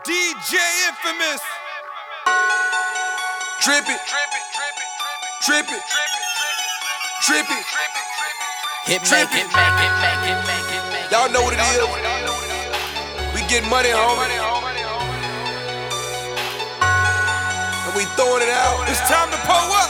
DJ Infamous. Trip it, trip it, trip it. Y'all know what it is. We get money, homie, and we throwing it out. It's time to pull up.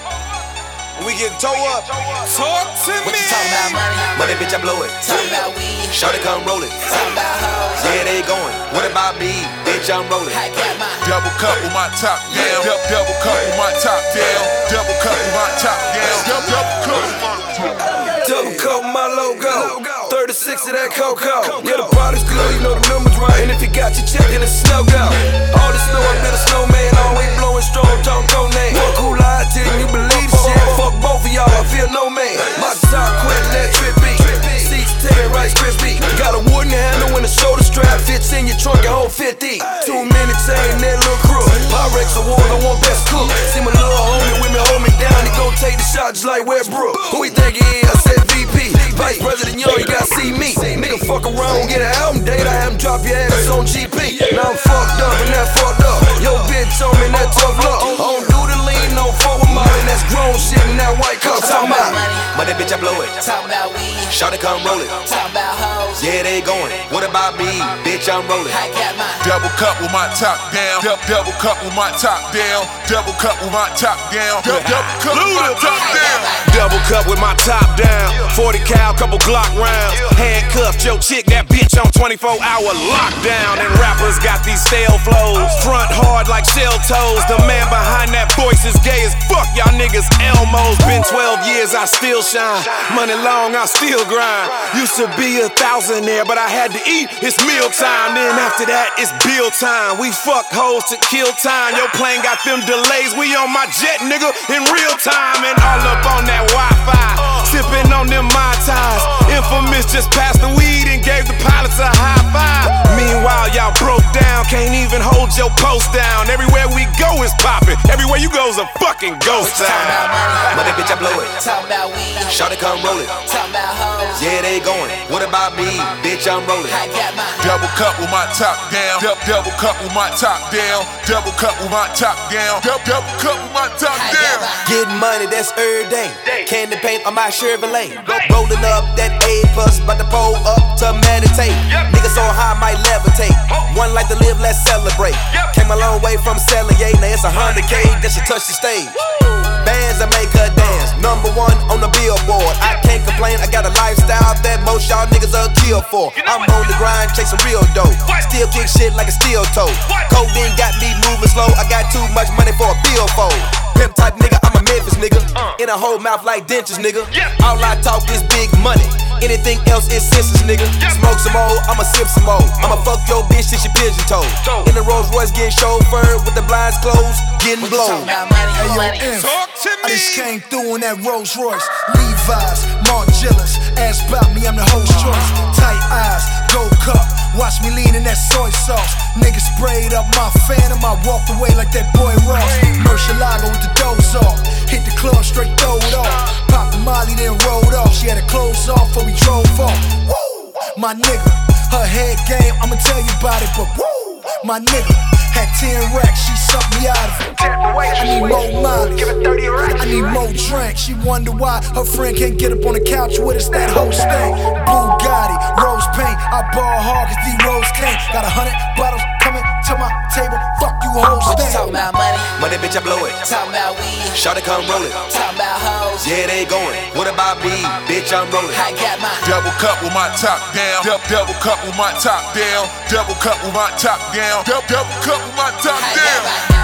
And we get toe up. Talk to What me. you talking about, money? Money, bitch, I blow it. Talking about weed. Shawty come roll it. Talking about hoes. Yeah, they going. What about me? Bitch, I'm rolling. I got my Double cup with my top down. Double cup with my top down. Double cup with my top down. Double cup with my top down. Double cup with my logo. 36 of that cocoa. Yeah, the body's good, you know the numbers right. And if you got your check, then it's snow go. All the snow, I been a snowman. Always blowing strong, don't go name. One cool eye till you believe the shit. Fuck both of y'all, I feel no man. My top quit, let trip beat. Seats tear Rice crispy. Got a wooden handle when the shoulder strap fits in your trunk and hold 50. 2 minutes ain't that little crook. Pyrex award, I want best cook. See my little homie with me, hold me down. He gon' take the shot just like Westbrook. Who he think he is? I said VP. Vice President Young, you gotta see me. Nigga fuck around, get an album date. I have him drop your ass on GP. Now I'm fucked up and that fucked up. Yo bitch told me that tough luck. I don't do the lean, no fuck with Molly. That's grown shit in that white cup. Talking about money, bitch, I blow it. talking about weed. Shawty come roll it. Talking about hoes. Yeah, they going. What about me? Bitch, I'm rolling. I got my Double cup with my top down. Double cup with my top down. Double cup with my top down. Double cup with my top down. Double cup with my top down. 40 cal, couple Glock rounds. Handcuffed your chick, that bitch on 24-hour lockdown. And rappers got these stale flows. Front hard like shell toes. The man behind that voice is gay as fuck. Y'all niggas Elmos. Been 12 years, I still shine. Money long, I still grind. Used to be a thousandaire, but I had to eat. It's meal time. Then after that, it's bill time. We fuck hoes to kill time. Your plane got them delays. We on my jet, nigga, in real time. And all up on that Wi-Fi. Sipping on them Mai Tais. Infamous just passed the weed and gave the pilots a high five. Meanwhile, y'all broke down. Can't even hold your post down. Everywhere we go is popping. Everywhere you go's a fucking ghost talking town. about money. Money, bitch, I blow it. Talking about weed. Shawty come roll it. Talking about hoes. Yeah, they going. What about me? Bitch, I'm rolling. I got my Double cup with my top down. Double cup with my top down. Double cup with my top down. Double cup with my top I down. got my Getting money, that's every day. Candy paint on my Chevrolet. Rolling up that A plus, about to pull up to meditate. Niggas so high, might levitate. One life to live, let's celebrate. Came a long way from selling, yeah. Now it's 100K, that should touch the stage. Bands that make her dance, #1 on the billboard. I can't complain, I got a lifestyle that most y'all niggas are kill for. I'm on the grind, chasing real dope. Still kick shit like a steel toe. Codeine got me moving slow, I got too much money for a billfold. Pimp type nigga, I'm a Memphis nigga. In a whole mouth like dentures, nigga. All I talk is big money. Anything else is senseless, nigga. Smoke some more, I'ma sip some more. I'ma fuck your bitch till she pigeon toe. In the Rolls Royce getting chauffeured with the blinds closed, getting blown. talking about money. Hey, yo, money. Inf, Talk to I just me. came through in that Rolls Royce. Levi's, Margielas, ask about me, I'm the host choice. Tight eyes, gold cup, watch me lean in that soy sauce. Niggas sprayed up my phantom, I walked away like that boy Ross. Murcielago with the doze off, hit the club straight throwed off. Popped the molly then rolled off, she had her clothes off before we drove off. Woo, my nigga, her head game, I'ma tell you about it, but woo, my nigga. Had 10 racks, she sucked me out of it. I need more mileage, I need more drink. She wonder why her friend can't get up on the couch with us, that whole stank. Bugatti, rose paint, I ball hard cause these rose can't. Got 100 bottles coming to my table, fuck you whole What you stank. talking about money? Money, bitch, I blow it. Talking about weed. Shawty come roll it. Talking about hoes. Yeah, they going. What about me? Bitch, I'm rolling. I got my Double cup with my top down. Double cup with my top down. Double cup with my top down. Double cup with my top I down. got my